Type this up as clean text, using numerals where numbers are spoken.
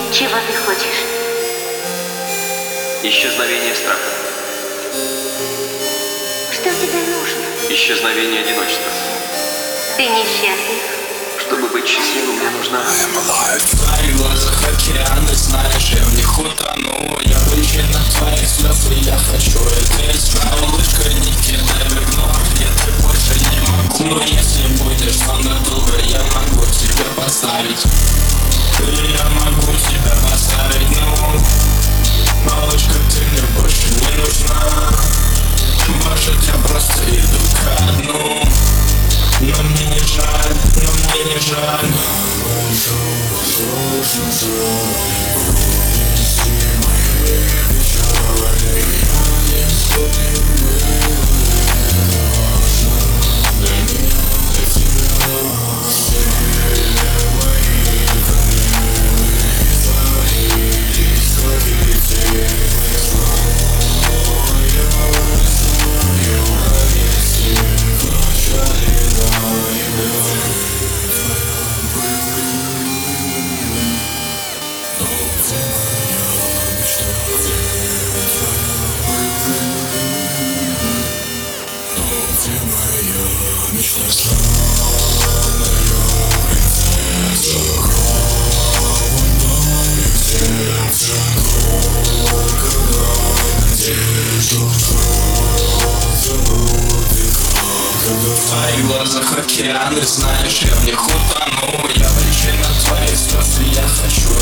Чего ты хочешь? Исчезновение страха. Что тебе нужно? Исчезновение одиночества. Ты несчастлив? Чтобы быть счастливым, мне нужна... В твоих глазах океаны, знаешь, я в них утону. Я причина твоих слез, и я хочу это исправить. Малышка, не кидай в игнор, я ты больше не могу. Но если будешь со мной доброй, я могу тебя поставить. Я могу тебя поставить, ну. Малышка, ты мне больше не нужна. Может, я просто иду ко дну. Но мне не жаль, но мне не жаль. В твоих глазах океаны, знаешь, я в них утону. Я причина твоих слез, и я хочу